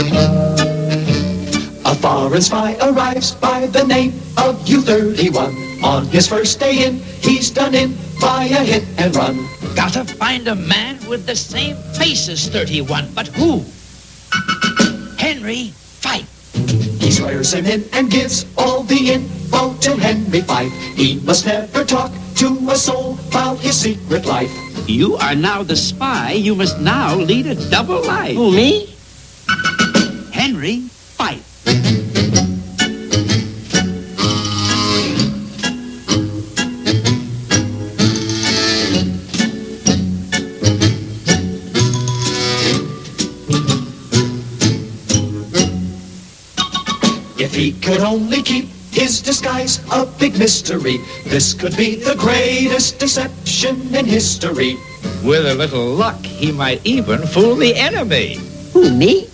A foreign spy arrives by the name of U-31. On his first day in, he's done in by a hit and run. Gotta find a man with the same face as 31, but who? Henry Fife. He swears him in and gives all the info to Henry Fife. He must never talk to a soul about his secret life. You are now the spy. You must now lead a double life. Who, me? Henry Fife. If he could only keep his disguise a big mystery, this could be the greatest deception in history. With a little luck, he might even fool the enemy. Who, me?